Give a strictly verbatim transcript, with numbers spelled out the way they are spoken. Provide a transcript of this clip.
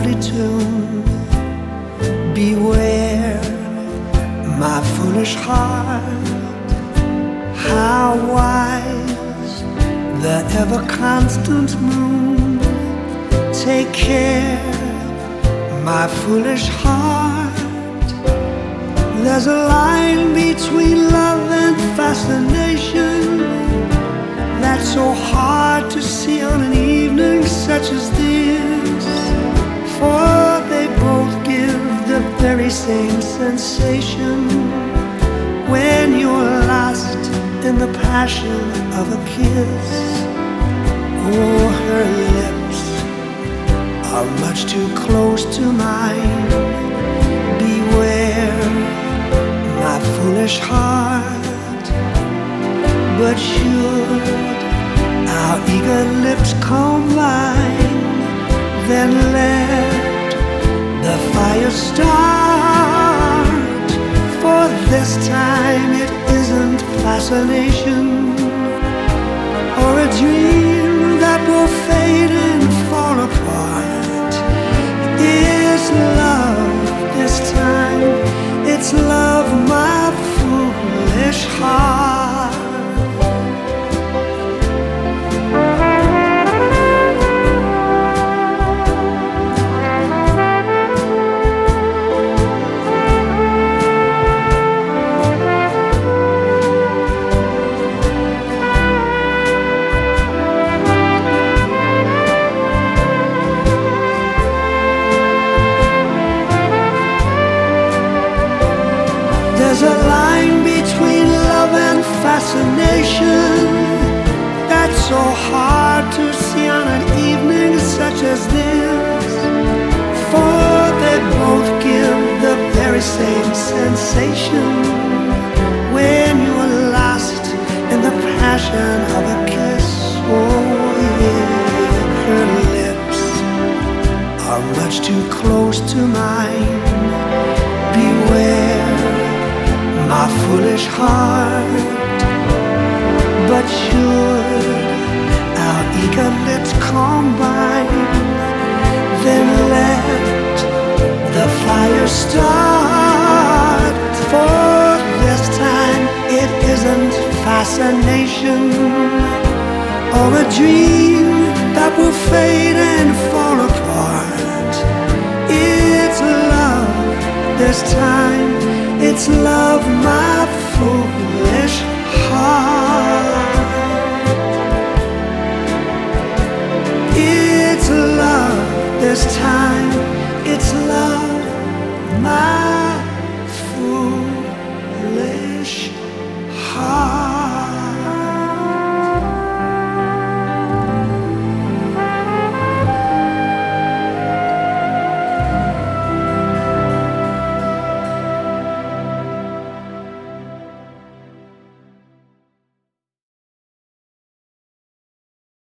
lovely tune. Beware, my foolish heart, how wise the ever-constant moon. Take care, my foolish heart. There's a line between love and fascination that's so hard to see on an evening such as this. For they both give the very same sensation when you're lost in the passion of a kiss. Oh, her lips are much too close to mine. Beware, my foolish heart. But should our eager lips combine, then let the fire start. For this time it isn't fascination or a dream that will fade and fall apart. It's love this time. It's love, my foolish heart. There's a line between love and fascination that's so hard to see on an evening such as this. For they both give the very same sensation when you're lost in the passion of a kiss. Oh yeah, her lips are much too close to mine. Beware, my foolish heart. But should our eager lips combine, then let the fire start. For this time it isn't fascination or a dream that will fade and fall apart. It's love this time. It's love, my foolish heart. It's love this time. It's love, my